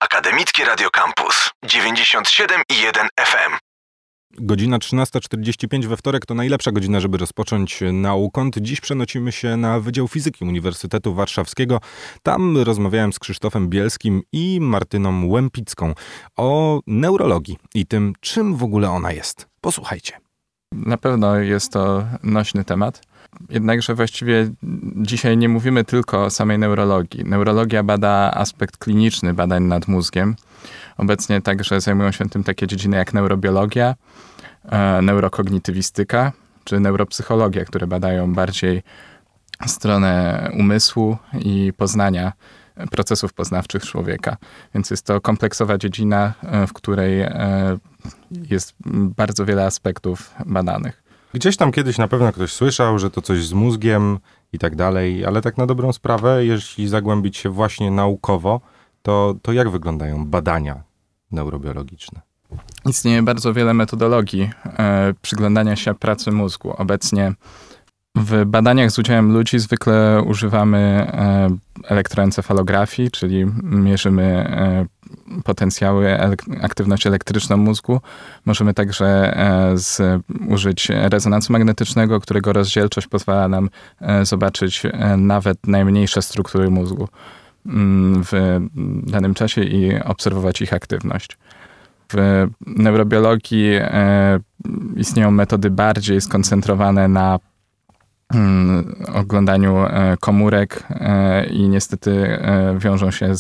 Akademickie Radio Campus 97,1 FM. Godzina 13:45 we wtorek to najlepsza godzina, żeby rozpocząć naukąt. Dziś przenosimy się na Wydział Fizyki Uniwersytetu Warszawskiego. Tam rozmawiałem z Krzysztofem Bielskim i Martyną Łępicką o neurologii i tym, czym w ogóle ona jest. Posłuchajcie. Na pewno jest to nośny temat. Jednakże właściwie dzisiaj nie mówimy tylko o samej neurologii. Neurologia bada aspekt kliniczny badań nad mózgiem. Obecnie także zajmują się tym takie dziedziny jak neurobiologia, neurokognitywistyka czy neuropsychologia, które badają bardziej stronę umysłu i poznania procesów poznawczych człowieka. Więc jest to kompleksowa dziedzina, w której jest bardzo wiele aspektów badanych. Gdzieś tam kiedyś na pewno ktoś słyszał, że to coś z mózgiem i tak dalej, ale tak na dobrą sprawę, jeśli zagłębić się właśnie naukowo, to jak wyglądają badania neurobiologiczne? Istnieje bardzo wiele metodologii przyglądania się pracy mózgu. Obecnie w badaniach z udziałem ludzi zwykle używamy elektroencefalografii, czyli mierzymy potencjały, aktywność elektryczną mózgu. Możemy także użyć rezonansu magnetycznego, którego rozdzielczość pozwala nam zobaczyć nawet najmniejsze struktury mózgu w danym czasie i obserwować ich aktywność. W neurobiologii istnieją metody bardziej skoncentrowane na oglądaniu komórek i niestety wiążą się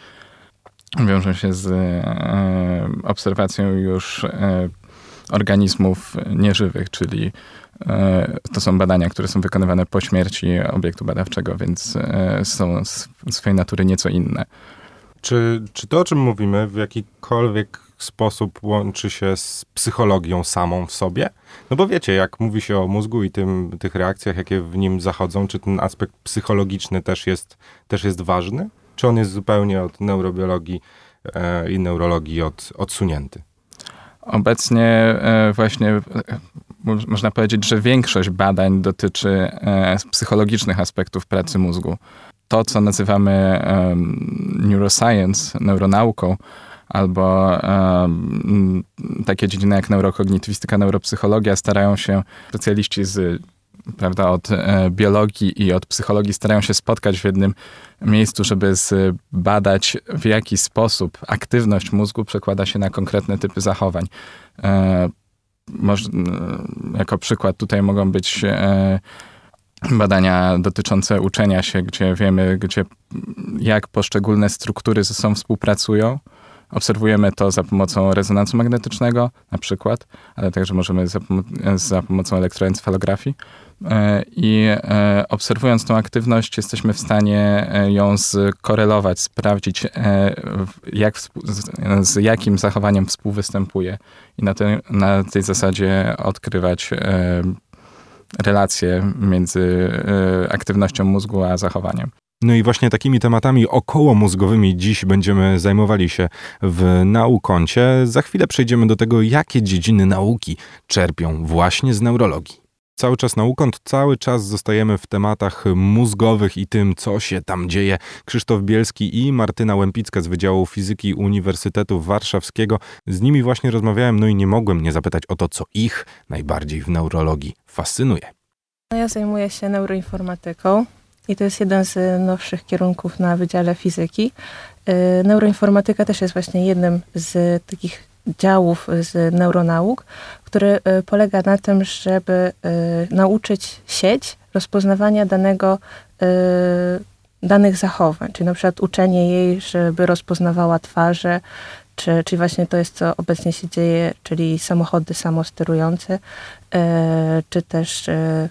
z obserwacją już organizmów nieżywych, czyli to są badania, które są wykonywane po śmierci obiektu badawczego, więc są z swojej natury nieco inne. Czy to, o czym mówimy, w jakikolwiek sposób łączy się z psychologią samą w sobie? No bo wiecie, jak mówi się o mózgu i tych reakcjach, jakie w nim zachodzą, czy ten aspekt psychologiczny też jest ważny? Czy on jest zupełnie od neurobiologii i neurologii odsunięty? Obecnie właśnie można powiedzieć, że większość badań dotyczy psychologicznych aspektów pracy mózgu. To, co nazywamy neuroscience, neuronauką, albo takie dziedziny jak neurokognitywistyka, neuropsychologia starają się specjaliści od biologii i od psychologii starają się spotkać w jednym miejscu, żeby zbadać, w jaki sposób aktywność mózgu przekłada się na konkretne typy zachowań. Jako przykład tutaj mogą być badania dotyczące uczenia się, gdzie wiemy, jak poszczególne struktury ze sobą współpracują. Obserwujemy to za pomocą rezonansu magnetycznego na przykład, ale także możemy za pomocą elektroencefalografii. I obserwując tą aktywność jesteśmy w stanie ją skorelować, sprawdzić z jakim zachowaniem współwystępuje i na tej zasadzie odkrywać relacje między aktywnością mózgu a zachowaniem. No i właśnie takimi tematami okołomózgowymi dziś będziemy zajmowali się w Naukącie. Za chwilę przejdziemy do tego, jakie dziedziny nauki czerpią właśnie z neurologii. Cały czas Naukąt, cały czas zostajemy w tematach mózgowych i tym, co się tam dzieje. Krzysztof Bielski i Martyna Łępicka z Wydziału Fizyki Uniwersytetu Warszawskiego. Z nimi właśnie rozmawiałem, no i nie mogłem nie zapytać o to, co ich najbardziej w neurologii fascynuje. Ja zajmuję się neuroinformatyką. I to jest jeden z nowszych kierunków na Wydziale Fizyki. Neuroinformatyka też jest właśnie jednym z takich działów z neuronauk, który polega na tym, żeby nauczyć sieć rozpoznawania danych zachowań. Czyli na przykład uczenie jej, żeby rozpoznawała twarze, czyli właśnie to jest, co obecnie się dzieje, czyli samochody samosterujące, czy też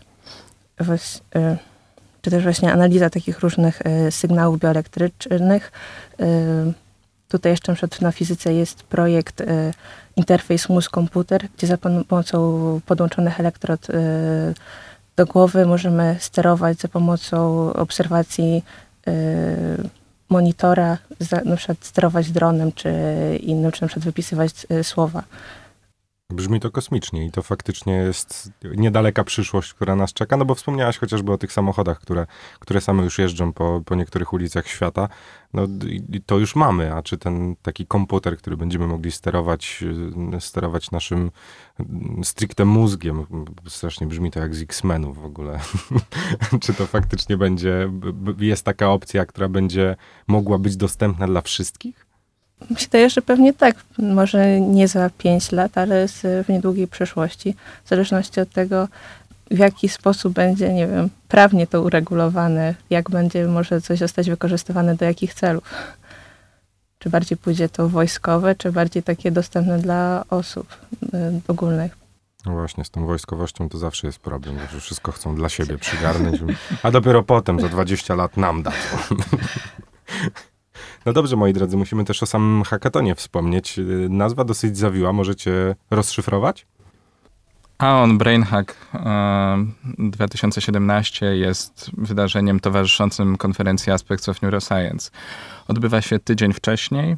właśnie analiza takich różnych sygnałów bioelektrycznych. Tutaj jeszcze na przykład na fizyce jest projekt interfejs mózg-komputer, gdzie za pomocą podłączonych elektrod do głowy możemy sterować za pomocą obserwacji monitora, na przykład sterować dronem czy innym, czy na przykład wypisywać słowa. Brzmi to kosmicznie i to faktycznie jest niedaleka przyszłość, która nas czeka, no bo wspomniałaś chociażby o tych samochodach, które same już jeżdżą po niektórych ulicach świata. No i to już mamy, a czy ten taki komputer, który będziemy mogli sterować naszym stricte mózgiem, strasznie brzmi to jak z X-Menów w ogóle. Czy to faktycznie jest taka opcja, która będzie mogła być dostępna dla wszystkich? Mi się wydaje, że pewnie tak. Może nie za 5 lat, ale w niedługiej przyszłości. W zależności od tego, w jaki sposób będzie, nie wiem, prawnie to uregulowane, jak będzie może coś zostać wykorzystywane do jakich celów. Czy bardziej pójdzie to wojskowe, czy bardziej takie dostępne dla osób ogólnych. No właśnie, z tą wojskowością to zawsze jest problem, że wszystko chcą dla siebie przygarnąć, a dopiero potem, za 20 lat nam dadzą. No dobrze, moi drodzy, musimy też o samym hackatonie wspomnieć. Nazwa dosyć zawiła, możecie rozszyfrować? Aon Brainhack 2017 jest wydarzeniem towarzyszącym konferencji Aspects of Neuroscience. Odbywa się tydzień wcześniej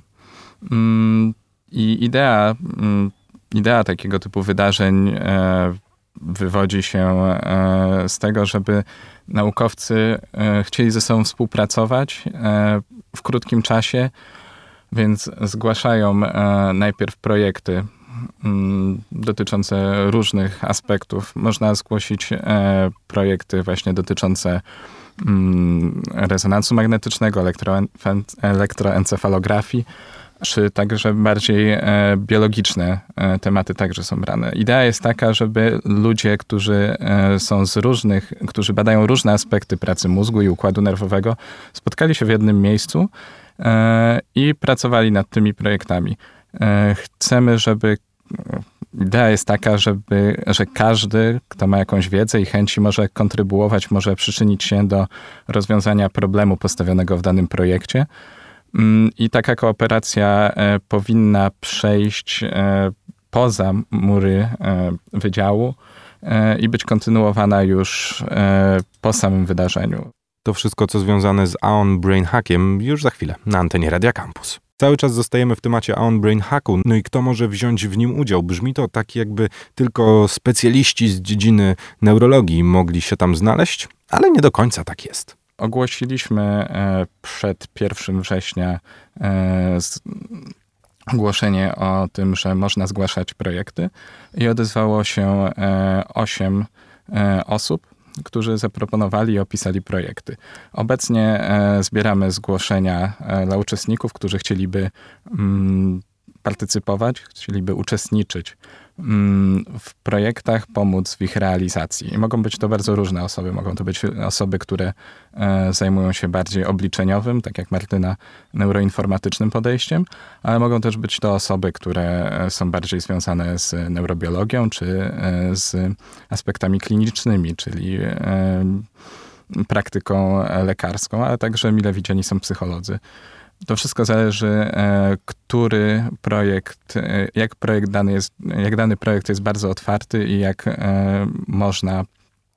i idea takiego typu wydarzeń wywodzi się z tego, żeby naukowcy chcieli ze sobą współpracować w krótkim czasie, więc zgłaszają najpierw projekty dotyczące różnych aspektów. Można zgłosić projekty właśnie dotyczące rezonansu magnetycznego, elektroencefalografii, czy także bardziej biologiczne tematy także są brane. Idea jest taka, żeby ludzie, którzy są którzy badają różne aspekty pracy mózgu i układu nerwowego, spotkali się w jednym miejscu i pracowali nad tymi projektami. Chcemy, idea jest taka, że każdy, kto ma jakąś wiedzę i chęci, może kontrybuować, może przyczynić się do rozwiązania problemu postawionego w danym projekcie. I taka kooperacja powinna przejść poza mury wydziału i być kontynuowana już po samym wydarzeniu. To wszystko, co związane z Aon Brainhackiem, już za chwilę na antenie Radia Campus. Cały czas zostajemy w temacie Aon Brainhacku. No i kto może wziąć w nim udział? Brzmi to tak, jakby tylko specjaliści z dziedziny neurologii mogli się tam znaleźć, ale nie do końca tak jest. Ogłosiliśmy przed 1 września ogłoszenie o tym, że można zgłaszać projekty i odezwało się 8 osób, którzy zaproponowali i opisali projekty. Obecnie zbieramy zgłoszenia dla uczestników, którzy chcieliby partycypować, chcieliby uczestniczyć w projektach, pomóc w ich realizacji. I mogą być to bardzo różne osoby. Mogą to być osoby, które zajmują się bardziej obliczeniowym, tak jak Martyna, neuroinformatycznym podejściem, ale mogą też być to osoby, które są bardziej związane z neurobiologią, czy z aspektami klinicznymi, czyli praktyką lekarską, ale także mile widziani są psycholodzy. To wszystko zależy, który projekt, jak dany projekt jest bardzo otwarty i jak można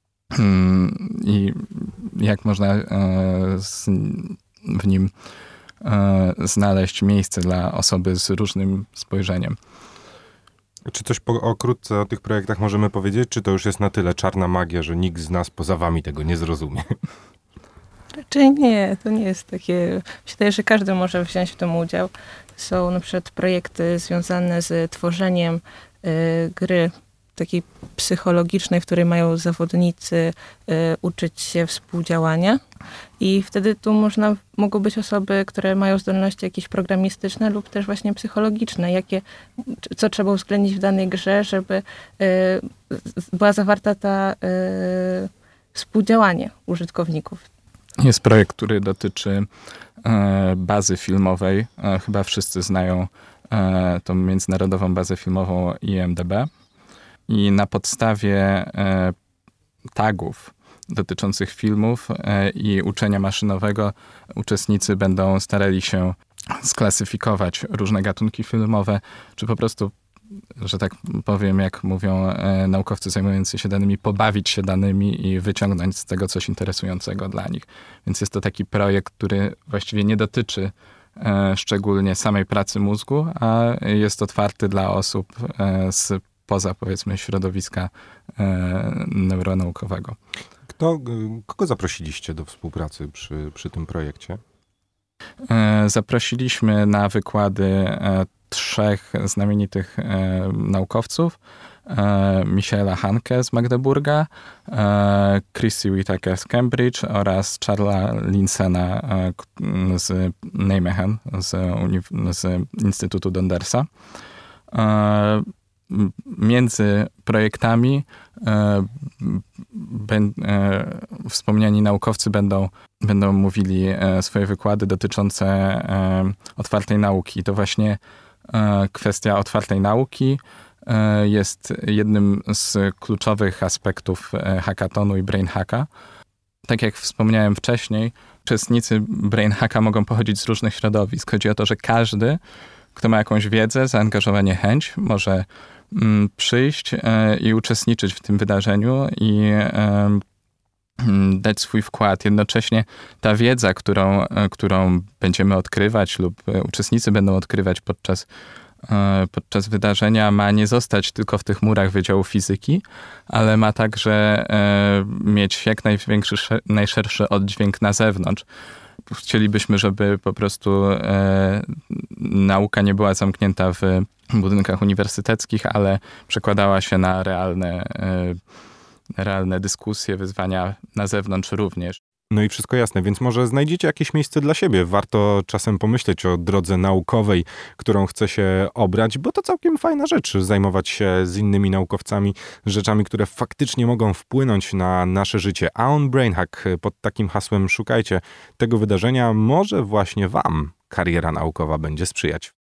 w nim znaleźć miejsce dla osoby z różnym spojrzeniem. Czy coś okrótce o tych projektach możemy powiedzieć? Czy to już jest na tyle czarna magia, że nikt z nas poza wami tego nie zrozumie? Raczej nie, to nie jest takie... Myślę, że każdy może wziąć w tym udział. Są na przykład projekty związane z tworzeniem gry takiej psychologicznej, w której mają zawodnicy uczyć się współdziałania. I wtedy tu mogą być osoby, które mają zdolności jakieś programistyczne lub też właśnie psychologiczne. Co trzeba uwzględnić w danej grze, żeby była zawarta ta współdziałanie użytkowników. Jest projekt, który dotyczy bazy filmowej. Chyba wszyscy znają tą międzynarodową bazę filmową IMDb. I na podstawie tagów dotyczących filmów i uczenia maszynowego uczestnicy będą starali się sklasyfikować różne gatunki filmowe, czy po prostu, że tak powiem, jak mówią naukowcy zajmujący się danymi, pobawić się danymi i wyciągnąć z tego coś interesującego dla nich. Więc jest to taki projekt, który właściwie nie dotyczy szczególnie samej pracy mózgu, a jest otwarty dla osób z spoza, powiedzmy, środowiska neuronaukowego. Kogo zaprosiliście do współpracy przy tym projekcie? Zaprosiliśmy na wykłady 3 znamienitych naukowców. Michaela Hanke z Magdeburga, Chrissy Whitaker z Cambridge oraz Charlesa Linsena z Nijmegen, z Instytutu Dondersa. Między projektami wspomniani naukowcy będą mówili swoje wykłady dotyczące otwartej nauki. To właśnie kwestia otwartej nauki jest jednym z kluczowych aspektów hackathonu i BrainHacka. Tak jak wspomniałem wcześniej, uczestnicy BrainHacka mogą pochodzić z różnych środowisk. Chodzi o to, że każdy, kto ma jakąś wiedzę, zaangażowanie, chęć, może przyjść i uczestniczyć w tym wydarzeniu i dać swój wkład. Jednocześnie ta wiedza, którą będziemy odkrywać lub uczestnicy będą odkrywać podczas wydarzenia, ma nie zostać tylko w tych murach Wydziału Fizyki, ale ma także mieć jak najszerszy oddźwięk na zewnątrz. Chcielibyśmy, żeby po prostu nauka nie była zamknięta w budynkach uniwersyteckich, ale przekładała się na realne dyskusje, wyzwania na zewnątrz również. No i wszystko jasne, więc może znajdziecie jakieś miejsce dla siebie. Warto czasem pomyśleć o drodze naukowej, którą chce się obrać, bo to całkiem fajna rzecz, zajmować się z innymi naukowcami rzeczami, które faktycznie mogą wpłynąć na nasze życie. A on BrainHack, pod takim hasłem szukajcie tego wydarzenia, może właśnie wam kariera naukowa będzie sprzyjać.